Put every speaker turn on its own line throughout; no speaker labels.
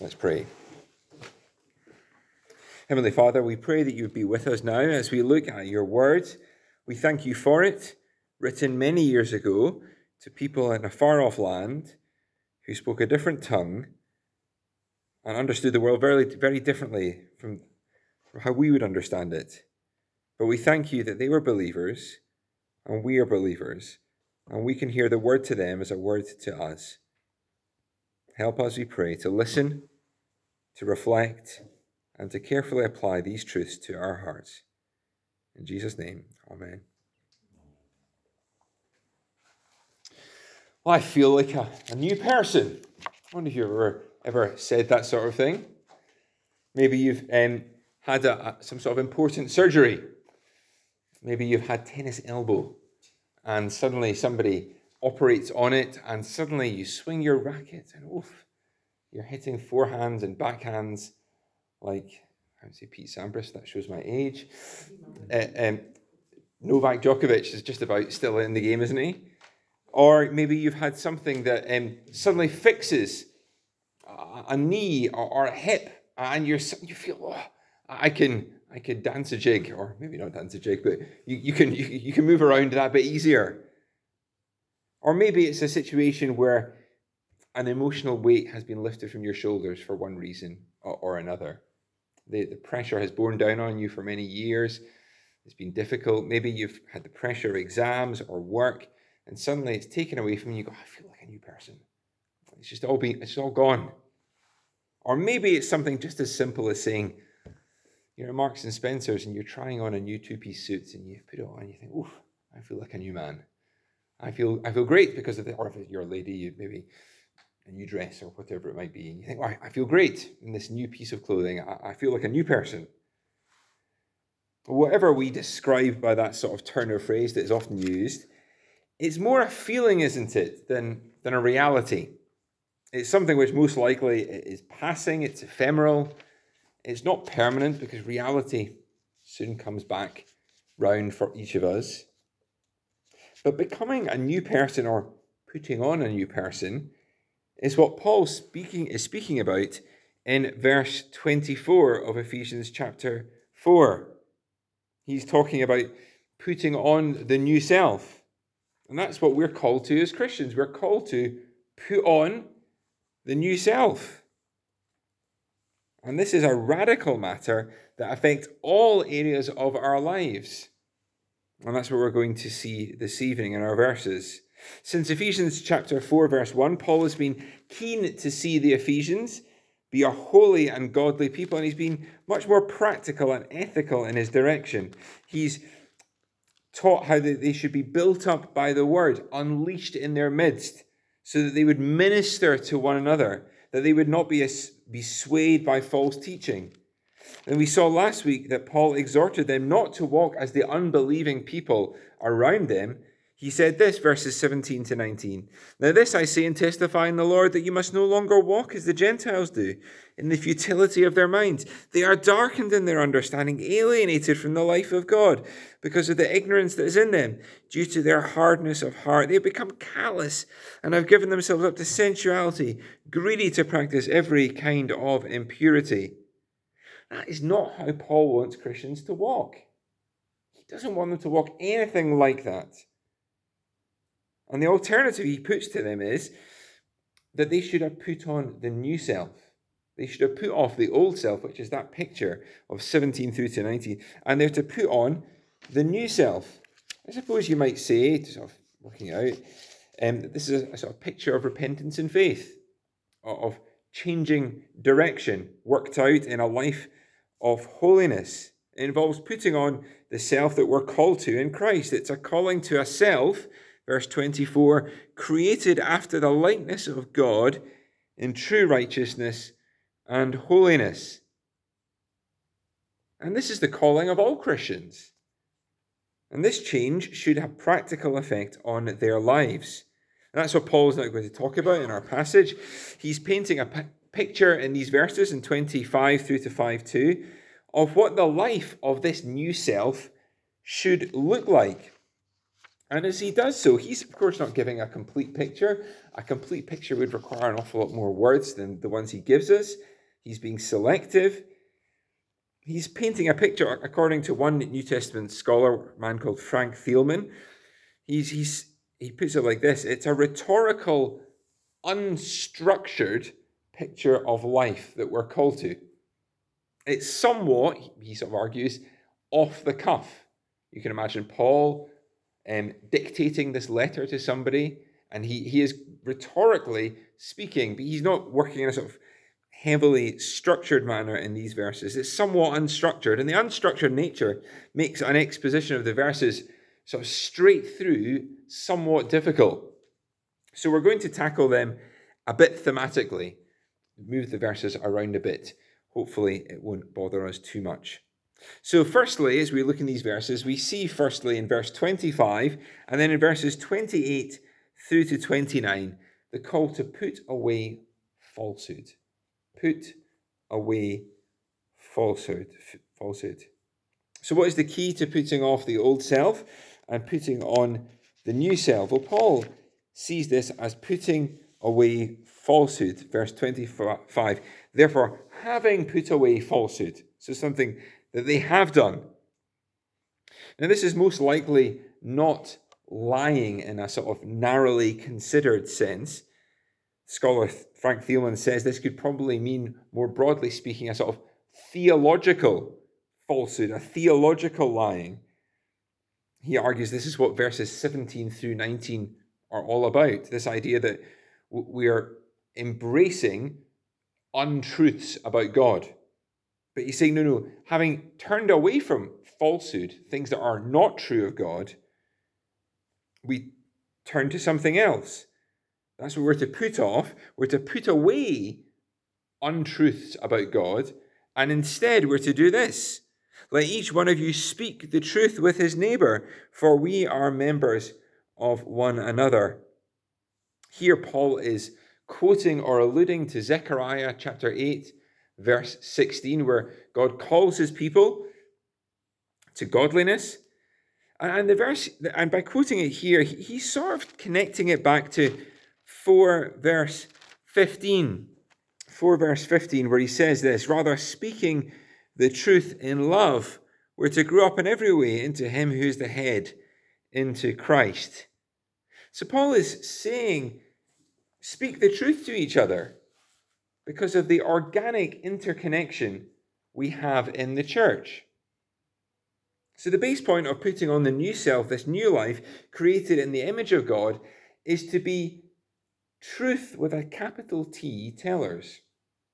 Let's pray. Heavenly Father, we pray that you would be with us now as we look at your word. We thank you for it, written many years ago to people in a far-off land who spoke a different tongue and understood the world very, very differently from how we would understand it. But we thank you that they were believers and we are believers, and we can hear the word to them as a word to us. Help us, we pray, to listen, to reflect, and to carefully apply these truths to our hearts. In Jesus' name, amen. Well, I feel like a new person. I wonder if you've ever said that sort of thing. Maybe you've had some sort of important surgery. Maybe you've had tennis elbow, and suddenly somebody operates on it, and suddenly you swing your racket, and oof, you're hitting forehands and backhands like, I would say Pete Sampras, that shows my age. Novak Djokovic is just about still in the game, isn't he? Or maybe you've had something that suddenly fixes a knee or a hip, and you feel, oh, I could dance a jig, or maybe not dance a jig, but you can move around that a bit easier. Or maybe it's a situation where an emotional weight has been lifted from your shoulders for one reason or another. The pressure has borne down on you for many years. It's been difficult. Maybe you've had the pressure of exams or work, and suddenly it's taken away from you. You go, I feel like a new person. It's all gone. Or maybe it's something just as simple as saying, you're at Marks and Spencer's and you're trying on a new two-piece suit, and you put it on and you think, oof, I feel like a new man. I feel great because of or if you're a lady, maybe a new dress or whatever it might be, and you think, I feel great in this new piece of clothing. I feel like a new person. Whatever we describe by that sort of turn of phrase that is often used, it's more a feeling, isn't it, than a reality. It's something which most likely is passing, it's ephemeral, it's not permanent, because reality soon comes back round for each of us. But becoming a new person, or putting on a new person, is what Paul is speaking about in verse 24 of Ephesians chapter 4. He's talking about putting on the new self. And that's what we're called to as Christians. We're called to put on the new self. And this is a radical matter that affects all areas of our lives. And that's what we're going to see this evening in our verses. Since Ephesians chapter 4, verse 1, Paul has been keen to see the Ephesians be a holy and godly people, and he's been much more practical and ethical in his direction. He's taught how they should be built up by the word, unleashed in their midst, so that they would minister to one another, that they would not be swayed by false teaching. And we saw last week that Paul exhorted them not to walk as the unbelieving people around them. He said this, verses 17 to 19. Now this I say and testify in the Lord, that you must no longer walk as the Gentiles do, in the futility of their minds. They are darkened in their understanding, alienated from the life of God, because of the ignorance that is in them. Due to their hardness of heart, they have become callous, and have given themselves up to sensuality, greedy to practice every kind of impurity. That is not how Paul wants Christians to walk. He doesn't want them to walk anything like that. And the alternative he puts to them is that they should have put on the new self. They should have put off the old self, which is that picture of 17 through to 19, and they're to put on the new self. I suppose you might say, to sort of working out, this is a sort of picture of repentance and faith, of changing direction, worked out in a life of holiness. It involves putting on the self that we're called to in Christ. It's a calling to a self, verse 24, created after the likeness of God in true righteousness and holiness. And this is the calling of all Christians. And this change should have practical effect on their lives. And that's what Paul's now going to talk about in our passage. He's painting a picture in these verses in 25 through to 5:2 of what the life of this new self should look like. And as he does so, he's of course not giving a complete picture. A complete picture would require an awful lot more words than the ones he gives us. He's being selective. He's painting a picture, according to one New Testament scholar, a man called Frank Thielman. He puts it like this: it's a rhetorical, unstructured picture of life that we're called to. It's somewhat, he sort of argues, off the cuff. You can imagine Paul dictating this letter to somebody, and he is rhetorically speaking, but he's not working in a sort of heavily structured manner in these verses. It's somewhat unstructured, and the unstructured nature makes an exposition of the verses sort of straight through somewhat difficult. So we're going to tackle them a bit thematically, move the verses around a bit. Hopefully it won't bother us too much. So firstly, as we look in these verses, we see firstly in verse 25, and then in verses 28 through to 29, the call to put away falsehood. Put away falsehood. So what is the key to putting off the old self and putting on the new self? Well, Paul sees this as putting away falsehood. Verse 25. Therefore, having put away falsehood. So something that they have done. Now, this is most likely not lying in a sort of narrowly considered sense. Scholar Frank Thielman says this could probably mean, more broadly speaking, a sort of theological falsehood, a theological lying. He argues this is what verses 17 through 19 are all about. This idea that we are embracing untruths about God. But he's saying, no, having turned away from falsehood, things that are not true of God, we turn to something else. That's what we're to put off. We're to put away untruths about God, and instead we're to do this. Let each one of you speak the truth with his neighbor, for we are members of one another. Here Paul is quoting or alluding to Zechariah chapter 8, verse 16, where God calls his people to godliness. And the verse, and by quoting it here, he's sort of connecting it back to 4 verse 15. 4 verse 15, where he says this: rather, speaking the truth in love, we're to grow up in every way into him who is the head, into Christ. So Paul is saying, speak the truth to each other because of the organic interconnection we have in the church. So the base point of putting on the new self, this new life created in the image of God, is to be truth with a capital T tellers.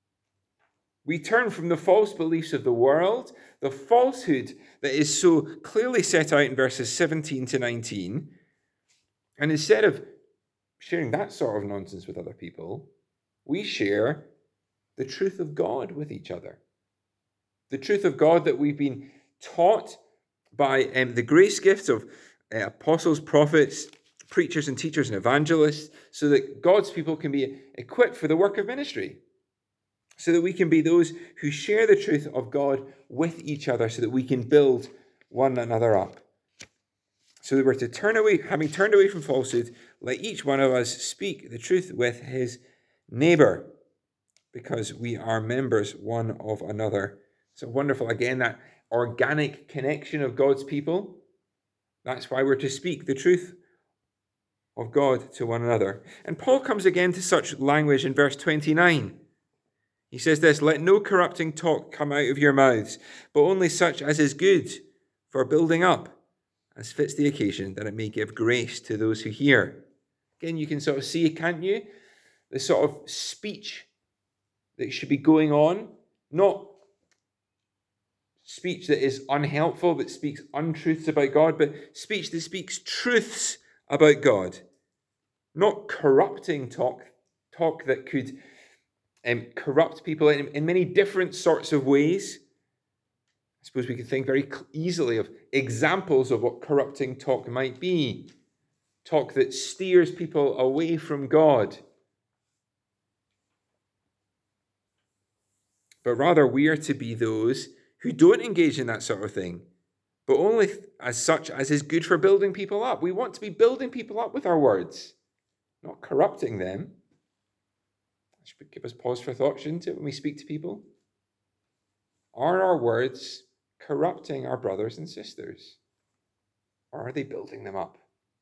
We turn from the false beliefs of the world, the falsehood that is so clearly set out in verses 17 to 19, and instead of sharing that sort of nonsense with other people, we share the truth of God with each other. The truth of God that we've been taught by the grace gifts of apostles, prophets, preachers and teachers and evangelists, so that God's people can be equipped for the work of ministry. So that we can be those who share the truth of God with each other, so that we can build one another up. So that we're to turn away, having turned away from falsehood, let each one of us speak the truth with his neighbor, because we are members one of another. So wonderful, again, that organic connection of God's people. That's why we're to speak the truth of God to one another. And Paul comes again to such language in verse 29. He says this: let no corrupting talk come out of your mouths, but only such as is good for building up, as fits the occasion, that it may give grace to those who hear. Again, you can sort of see, can't you, the sort of speech that should be going on, not speech that is unhelpful, that speaks untruths about God, but speech that speaks truths about God. Not corrupting talk that could corrupt people in many different sorts of ways. I suppose we could think very easily of examples of what corrupting talk might be. Talk that steers people away from God. But rather, we are to be those who don't engage in that sort of thing, but only as such as is good for building people up. We want to be building people up with our words, not corrupting them. should give us pause for thought, shouldn't it, when we speak to people? Are our words corrupting our brothers and sisters? Or are they building them up?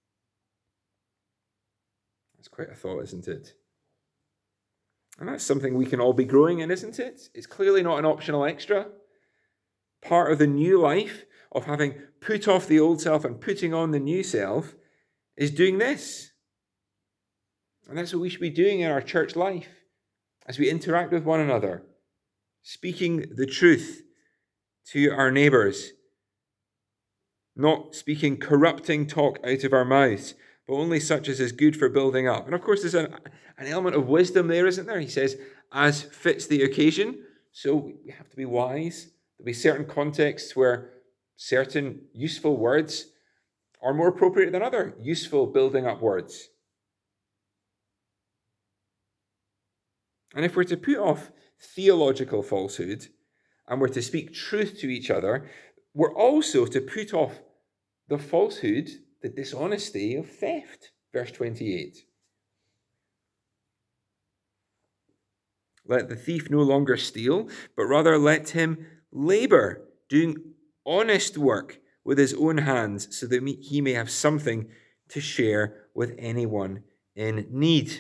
That's quite a thought, isn't it? And that's something we can all be growing in, isn't it? It's clearly not an optional extra. Part of the new life of having put off the old self and putting on the new self is doing this. And that's what we should be doing in our church life as we interact with one another, speaking the truth to our neighbours, not speaking corrupting talk out of our mouths, but only such as is good for building up. And of course, there's an element of wisdom there, isn't there? He says, as fits the occasion. So we have to be wise. There'll be certain contexts where certain useful words are more appropriate than other useful building up words. And if we're to put off theological falsehood and we're to speak truth to each other, we're also to put off the falsehood, the dishonesty of theft. Verse 28. Let the thief no longer steal, but rather let him labor, doing honest work with his own hands, so that he may have something to share with anyone in need.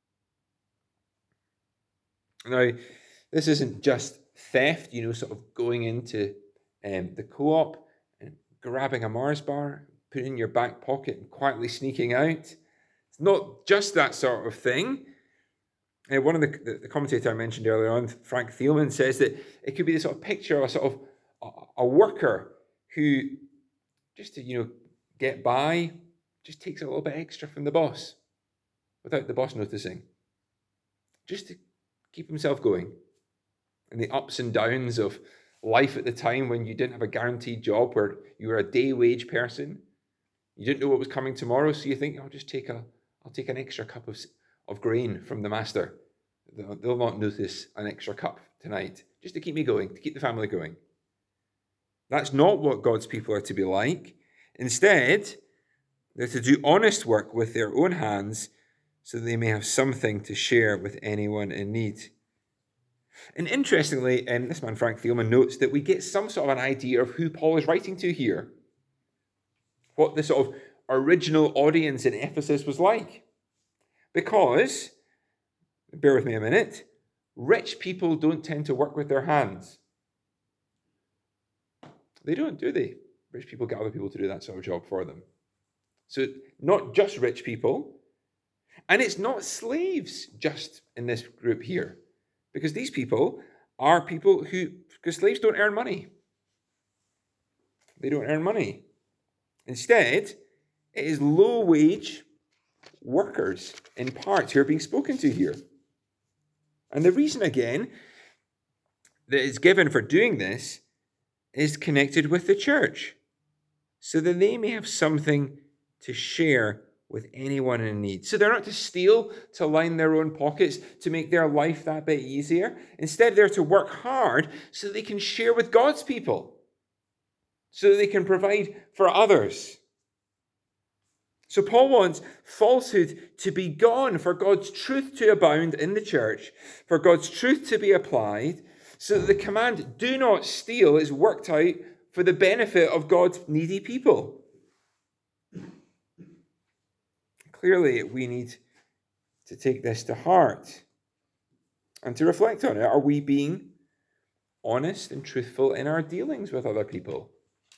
Now, this isn't just theft, sort of going into the co-op and grabbing a Mars bar, putting it in your back pocket and quietly sneaking out. It's not just that sort of thing. One of the commentator I mentioned earlier on, Frank Thielman, says that it could be this sort of picture of a sort of a worker who, just to get by, just takes a little bit extra from the boss without the boss noticing, just to keep himself going. And the ups and downs of life at the time when you didn't have a guaranteed job, where you were a day wage person, you didn't know what was coming tomorrow, so you think, I'll take an extra cup of grain from the master. They'll not notice an extra cup tonight, just to keep me going, to keep the family going. That's not what God's people are to be like. Instead, they're to do honest work with their own hands so they may have something to share with anyone in need. And interestingly, this man Frank Thielman notes that we get some sort of an idea of who Paul is writing to here, what the sort of original audience in Ephesus was like. Because, bear with me a minute, rich people don't tend to work with their hands. They don't, do they? Rich people get other people to do that sort of job for them. So not just rich people, and it's not slaves just in this group here, because these people are people because slaves don't earn money. They don't earn money. Instead, it is low-wage workers, in part, who are being spoken to here. And the reason, again, that is given for doing this is connected with the church, so that they may have something to share with anyone in need. So they're not to steal to line their own pockets, to make their life that bit easier. Instead, they're to work hard so they can share with God's people, so that they can provide for others. So Paul wants falsehood to be gone, for God's truth to abound in the church, for God's truth to be applied, so that the command, do not steal, is worked out for the benefit of God's needy people. Clearly, we need to take this to heart and to reflect on it. Are we being honest and truthful in our dealings with other people?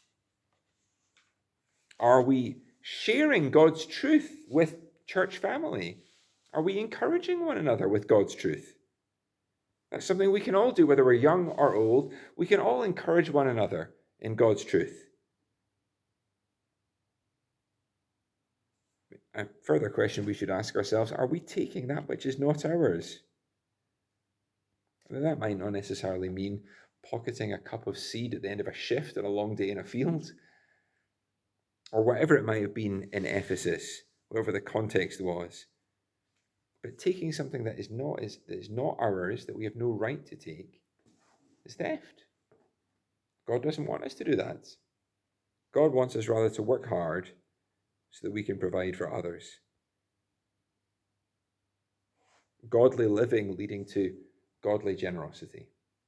Are we sharing God's truth with church family? Are we encouraging one another with God's truth? That's something we can all do, whether we're young or old. We can all encourage one another in God's truth. A further question we should ask ourselves, are we taking that which is not ours? Now, that might not necessarily mean pocketing a cup of seed at the end of a shift on a long day in a field, or whatever it might have been in Ephesus, whatever the context was. But taking something that is not ours, that we have no right to take, is theft. God doesn't want us to do that. God wants us rather to work hard so that we can provide for others. godly living leading to godly generosity.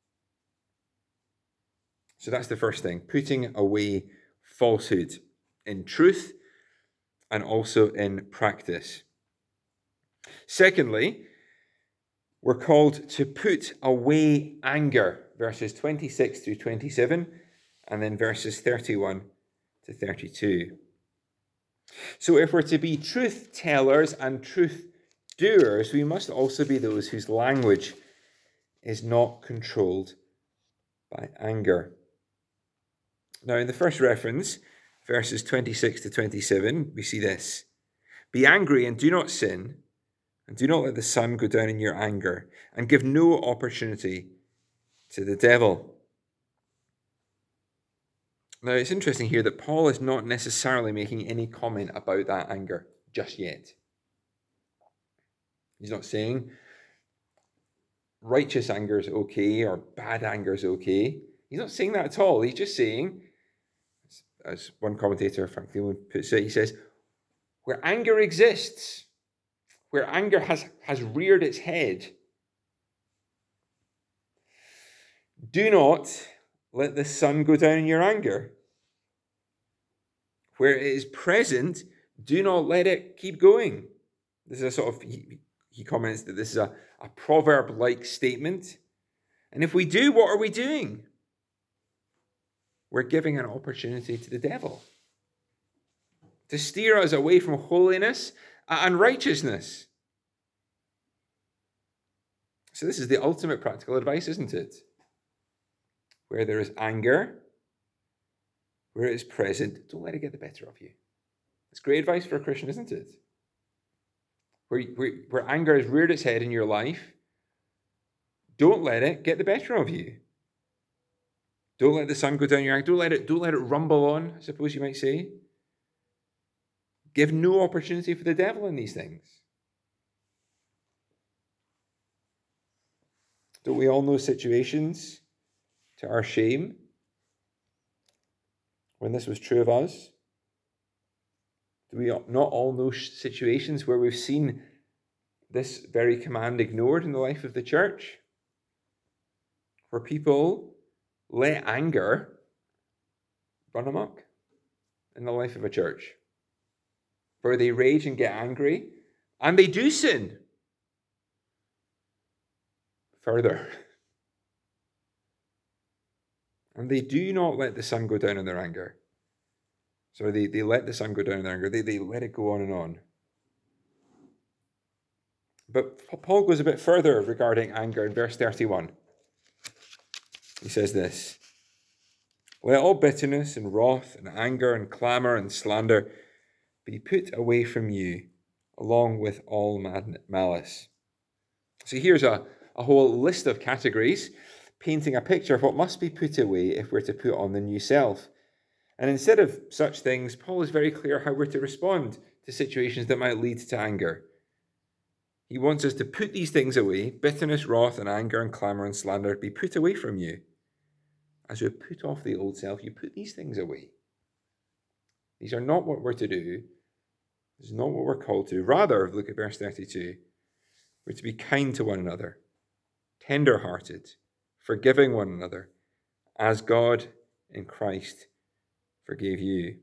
So that's the first thing, putting away falsehood in truth and also in practice. Secondly, we're called to put away anger, verses 26 through 27, and then verses 31 to 32. So if we're to be truth tellers and truth doers, we must also be those whose language is not controlled by anger. Now, in the first reference, verses 26 to 27, we see this. Be angry and do not sin, and do not let the sun go down in your anger, and give no opportunity to the devil. Now, it's interesting here that Paul is not necessarily making any comment about that anger just yet. He's not saying righteous anger is okay or bad anger is okay. He's not saying that at all. He's just saying, as one commentator, Frank Thielman, puts it, he says, where anger exists, where anger has reared its head, do not let the sun go down in your anger. Where it is present, do not let it keep going. This is a sort of, he comments that this is a proverb-like statement. And if we do, what are we doing? We're giving an opportunity to the devil to steer us away from holiness and righteousness. So this is the ultimate practical advice, isn't it? Where there is anger, where it is present, don't let it get the better of you. It's great advice for a Christian, isn't it? Where anger has reared its head in your life, don't let it get the better of you. Don't let the sun go down your anger. Don't let it rumble on, I suppose you might say. Give no opportunity for the devil in these things. Don't we all know situations, to our shame, when this was true of us? Do we not all know situations where we've seen this very command ignored in the life of the church? Where people let anger run amok in the life of a church. Where they rage and get angry, and they do sin further. And they do not let the sun go down in their anger. So they let the sun go down in their anger. They let it go on and on. But Paul goes a bit further regarding anger in verse 31. He says this, let all bitterness and wrath and anger and clamour and slander be put away from you, along with all malice. So here's a whole list of categories, painting a picture of what must be put away if we're to put on the new self. And instead of such things, Paul is very clear how we're to respond to situations that might lead to anger. He wants us to put these things away, bitterness, wrath, and anger, and clamour, and slander, be put away from you. As you put off the old self, you put these things away. These are not what we're to do. This is not what we're called to. Rather, look at verse 32. We're to be kind to one another, tender-hearted, forgiving one another, as God in Christ forgave you.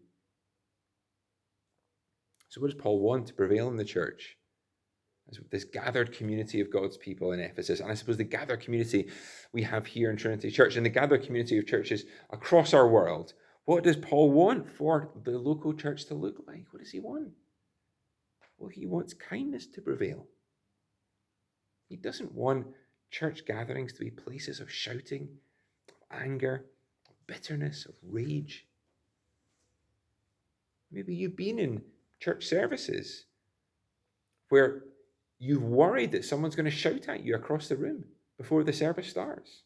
So what does Paul want to prevail in the church? As this gathered community of God's people in Ephesus, and I suppose the gathered community we have here in Trinity Church, and the gathered community of churches across our world. What does Paul want for the local church to look like? What does he want? Well, he wants kindness to prevail. He doesn't want church gatherings to be places of shouting, of anger, of bitterness, of rage. Maybe you've been in church services where you've worried that someone's going to shout at you across the room before the service starts.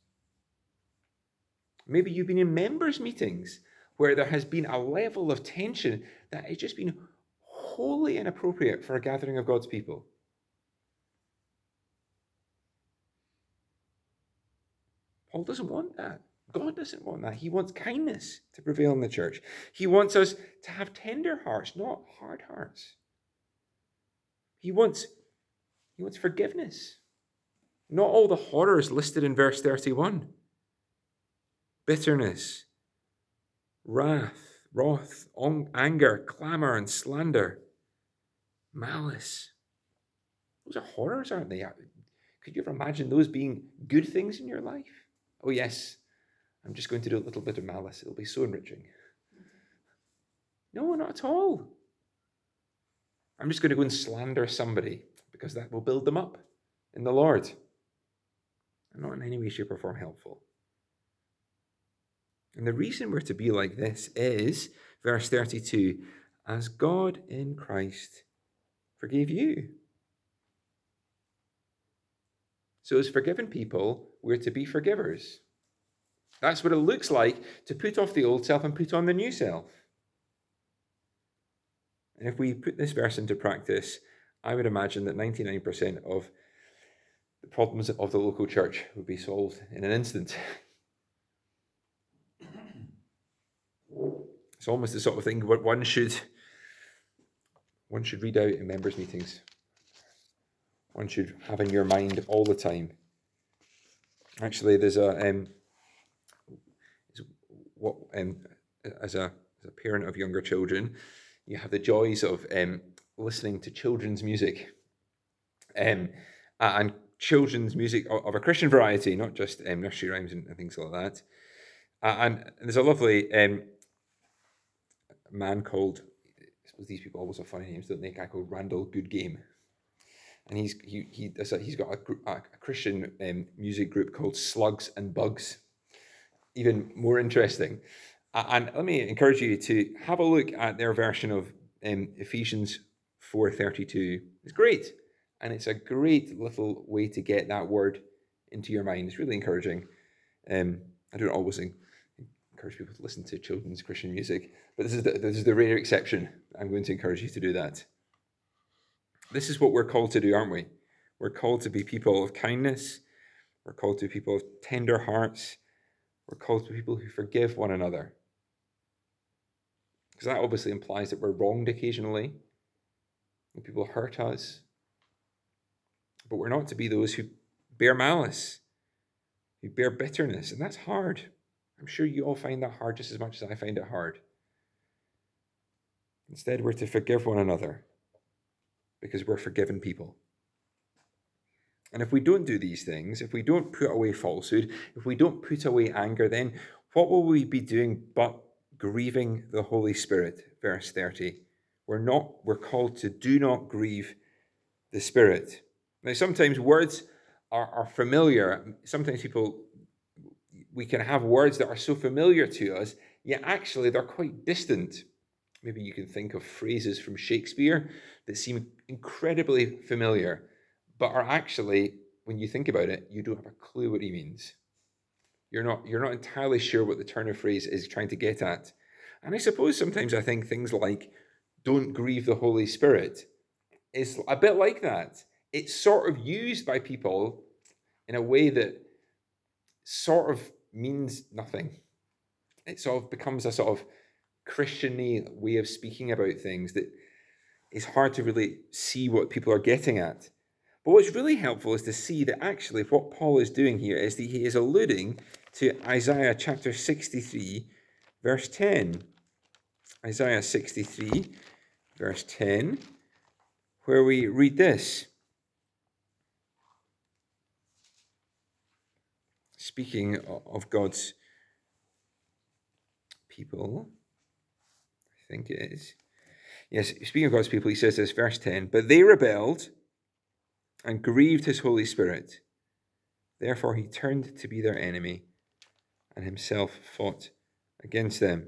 Maybe you've been in members' meetings where there has been a level of tension that has just been wholly inappropriate for a gathering of God's people. Paul doesn't want that. God doesn't want that. He wants kindness to prevail in the church. He wants us to have tender hearts, not hard hearts. He wants He wants forgiveness. Not all the horrors listed in verse 31. Bitterness, wrath, anger, clamor, and slander, malice. Those are horrors, aren't they? Could you ever imagine those being good things in your life? Oh, yes, I'm just going to do a little bit of malice. It'll be so enriching. No, not at all. I'm just going to go and slander somebody because that will build them up in the Lord. And not in any way, shape, or form helpful. And the reason we're to be like this is, verse 32, as God in Christ forgave you. So as forgiven people, we're to be forgivers. That's what it looks like to put off the old self and put on the new self. And if we put this verse into practice, I would imagine that 99% of the problems of the local church would be solved in an instant. It's almost the sort of thing one should read out in members' meetings. One should have in your mind all the time. Actually, there's as a parent of younger children, you have the joys of listening to children's music, and children's music of a Christian variety, not just nursery rhymes and things like that. And there's a lovely man called, I suppose these people always have funny names, don't they? A guy called Randall Goodgame. And he's got a Christian music group called Slugs and Bugs. Even more interesting. And let me encourage you to have a look at their version of Ephesians 4:32. It's great. And it's a great little way to get that word into your mind. It's really encouraging. I don't always encourage people to listen to children's Christian music, but this is the rare exception. I'm going to encourage you to do that. This is what we're called to do, aren't we? We're called to be people of kindness. We're called to be people of tender hearts. We're called to be people who forgive one another. Because that obviously implies that we're wronged occasionally, and people hurt us. But we're not to be those who bear malice, who bear bitterness, and that's hard. I'm sure you all find that hard just as much as I find it hard. Instead, we're to forgive one another because we're forgiven people. And if we don't do these things, if we don't put away falsehood, if we don't put away anger, then what will we be doing but grieving the Holy Spirit? Verse 30. We're called to do not grieve the Spirit. Now, sometimes words are familiar. Sometimes we can have words that are so familiar to us, yet actually they're quite distant. Maybe you can think of phrases from Shakespeare that seem incredibly familiar, but are actually, when you think about it, you don't have a clue what he means. You're not entirely sure what the turn of phrase is trying to get at. And I suppose sometimes I think things like, don't grieve the Holy Spirit, is a bit like that. It's sort of used by people in a way that sort of means nothing. It sort of becomes a sort of Christian-y way of speaking about things that is hard to really see what people are getting at. But what's really helpful is to see that actually what Paul is doing here is that he is alluding to Isaiah chapter 63, verse 10. Isaiah 63, verse 10, where we read this. Speaking of God's people, I think it is. Yes, speaking of God's people, he says this, verse 10, but they rebelled and grieved his Holy Spirit. Therefore he turned to be their enemy and himself fought against them.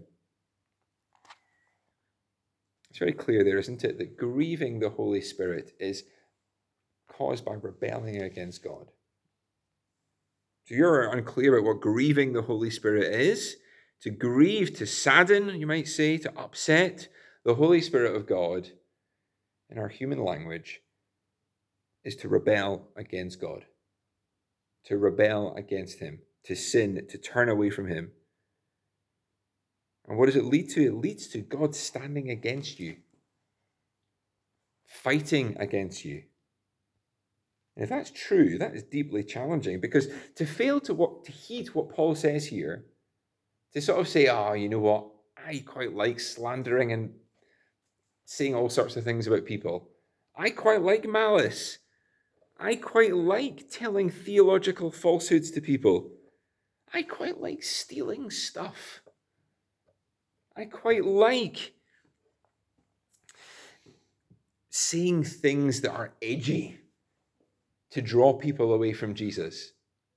It's very clear there, isn't it, that grieving the Holy Spirit is caused by rebelling against God. So you're unclear about what grieving the Holy Spirit is. To grieve, to sadden, you might say, to upset the Holy Spirit of God in our human language is to rebel against God, to rebel against him, to sin, to turn away from him. And what does it lead to? It leads to God standing against you, fighting against you. And if that's true, that is deeply challenging, because to fail to heed what Paul says here, to sort of say, oh, you know what, I quite like slandering and saying all sorts of things about people. I quite like malice. I quite like telling theological falsehoods to people. I quite like stealing stuff. I quite like saying things that are edgy to draw people away from Jesus.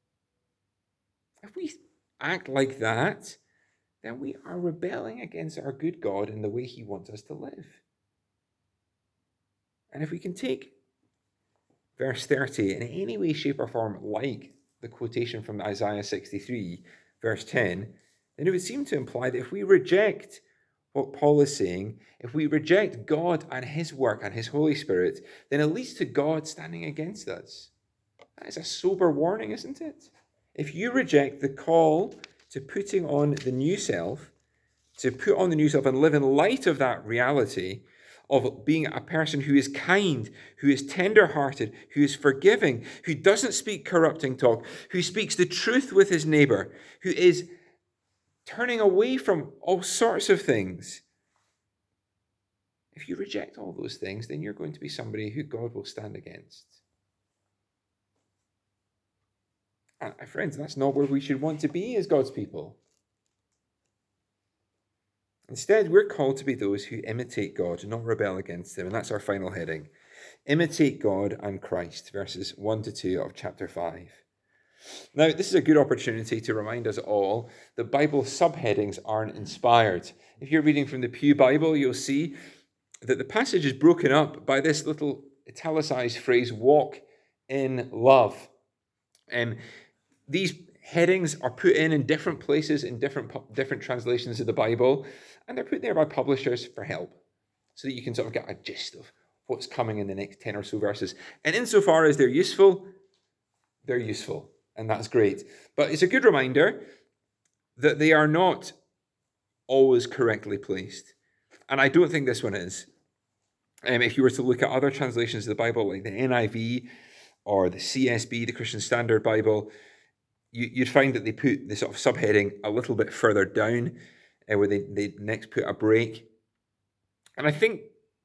If we act like that, then we are rebelling against our good God and the way he wants us to live. And if we can take verse 30 in any way, shape, or form like the quotation from Isaiah 63, verse 10, then it would seem to imply that if we reject what Paul is saying, if we reject God and his work and his Holy Spirit, then it leads to God standing against us. That is a sober warning, isn't it? If you reject the call to putting on the new self, to put on the new self and live in light of that reality of being a person who is kind, who is tender-hearted, who is forgiving, who doesn't speak corrupting talk, who speaks the truth with his neighbor, who is turning away from all sorts of things. If you reject all those things, then you're going to be somebody who God will stand against. And friends, that's not where we should want to be as God's people. Instead, we're called to be those who imitate God, not rebel against him. And that's our final heading. Imitate God and Christ, verses 1 to 2 of chapter 5. Now, this is a good opportunity to remind us all that Bible subheadings aren't inspired. If you're reading from the Pew Bible, you'll see that the passage is broken up by this little italicized phrase, walk in love. These headings are put in different places in different translations of the Bible, and they're put there by publishers for help, so that you can sort of get a gist of what's coming in the next 10 or so verses. And insofar as they're useful, and that's great. But it's a good reminder that they are not always correctly placed. And I don't think this one is. If you were to look at other translations of the Bible, like the NIV or the CSB, the Christian Standard Bible, you'd find that they put the sort of subheading a little bit further down, where they next put a break. And I think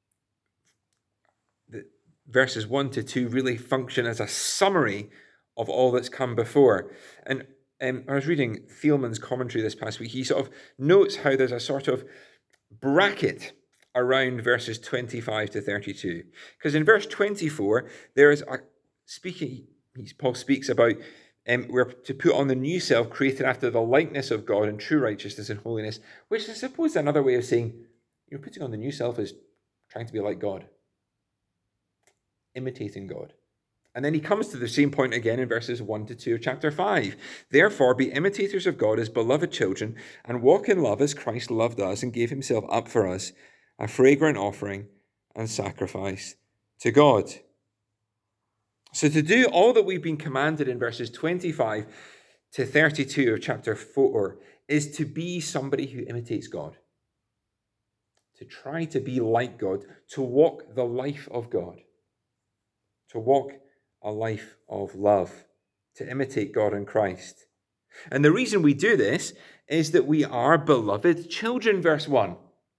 that verses 1 to 2 really function as a summary of all that's come before. And I was reading Thielman's commentary this past week. He sort of notes how there's a sort of bracket around verses 25 to 32. Because in verse 24, there is Paul speaks about we're to put on the new self created after the likeness of God in true righteousness and holiness, which I suppose is another way of saying you're putting on the new self is trying to be like God, imitating God. And then he comes to the same point again in verses 1 to 2 of chapter 5. Therefore, be imitators of God as beloved children, and walk in love as Christ loved us and gave himself up for us, a fragrant offering and sacrifice to God. So to do all that we've been commanded in verses 25 to 32 of chapter 4 is to be somebody who imitates God, to try to be like God, to walk the life of God, to walk a life of love, to imitate God and Christ. And the reason we do this is that we are beloved children, verse 1.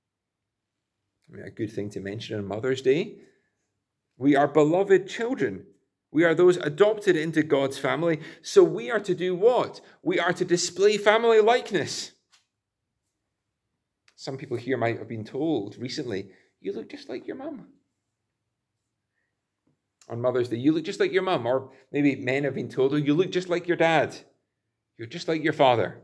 A good thing to mention on Mother's Day. We are beloved children. We are those adopted into God's family. So we are to do what? We are to display family likeness. Some people here might have been told recently, you look just like your mum. On Mother's Day, you look just like your mum. Or maybe men have been told, oh, you look just like your dad. You're just like your father.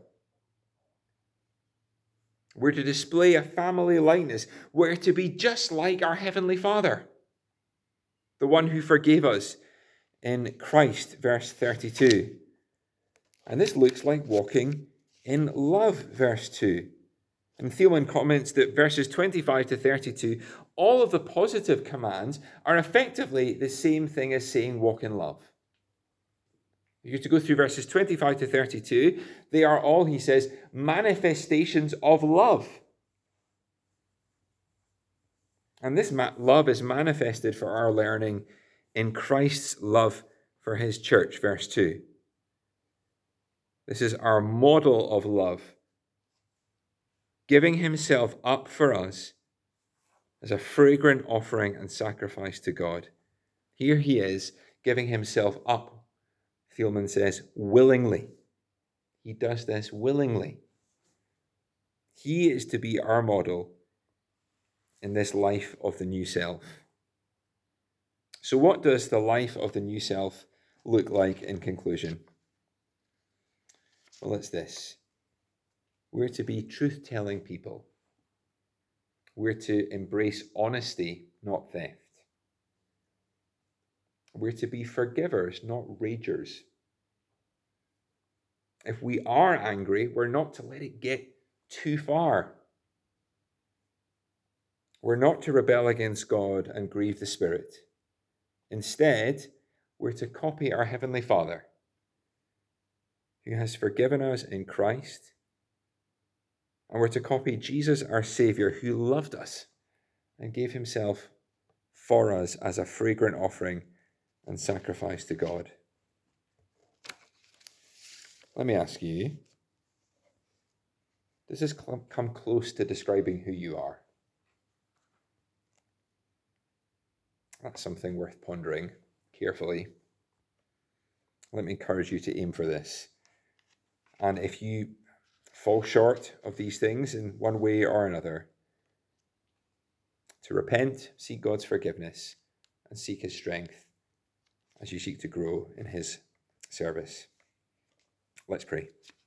We're to display a family likeness. We're to be just like our Heavenly Father, the one who forgave us in Christ, verse 32. And this looks like walking in love, verse 2. And Thielman comments that verses 25 to 32, all of the positive commands are effectively the same thing as saying walk in love. If you to go through verses 25 to 32, they are all, he says, manifestations of love. And this love is manifested for our learning in Christ's love for his church, verse 2. This is our model of love, giving himself up for us as a fragrant offering and sacrifice to God. Here he is giving himself up, Thielman says, willingly. He does this willingly. He is to be our model in this life of the new self. So what does the life of the new self look like in conclusion? Well, it's this. We're to be truth-telling people. We're to embrace honesty, not theft. We're to be forgivers, not ragers. If we are angry, we're not to let it get too far. We're not to rebel against God and grieve the Spirit. Instead, we're to copy our Heavenly Father, who has forgiven us in Christ. And we're to copy Jesus, our Saviour, who loved us and gave himself for us as a fragrant offering and sacrifice to God. Let me ask you, does this come close to describing who you are? That's something worth pondering carefully. Let me encourage you to aim for this. And if you fall short of these things in one way or another, to repent, seek God's forgiveness, and seek his strength as you seek to grow in his service. Let's pray.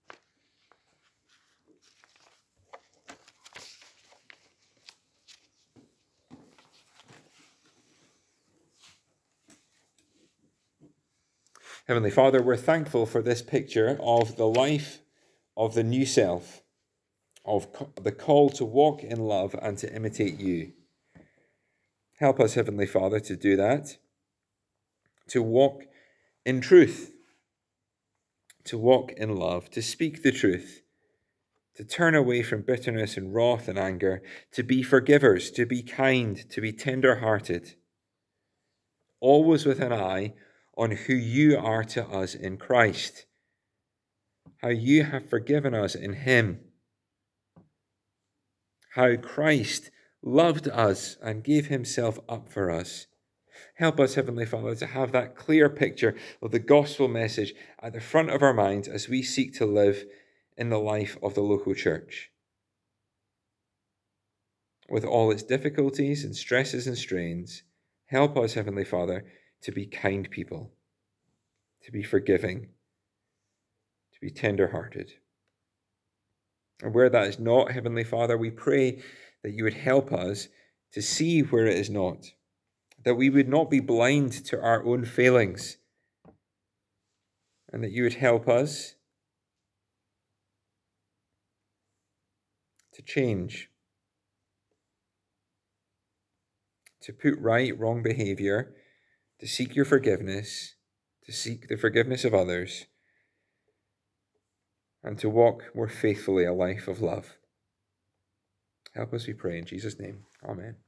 Heavenly Father, we're thankful for this picture of the life of the new self, of the call to walk in love and to imitate you. Help us, Heavenly Father, to do that, to walk in truth, to walk in love, to speak the truth, to turn away from bitterness and wrath and anger, to be forgivers, to be kind, to be tender-hearted, always with an eye on who you are to us in Christ, how you have forgiven us in him, how Christ loved us and gave himself up for us. Help us, Heavenly Father, to have that clear picture of the gospel message at the front of our minds as we seek to live in the life of the local church. With all its difficulties and stresses and strains, help us, Heavenly Father, to be kind people, to be forgiving, to be tender-hearted. And where that is not, Heavenly Father, we pray that you would help us to see where it is not, that we would not be blind to our own failings, and that you would help us to change, to put right wrong behavior, to seek your forgiveness, to seek the forgiveness of others, and to walk more faithfully a life of love. Help us, we pray, in Jesus' name. Amen.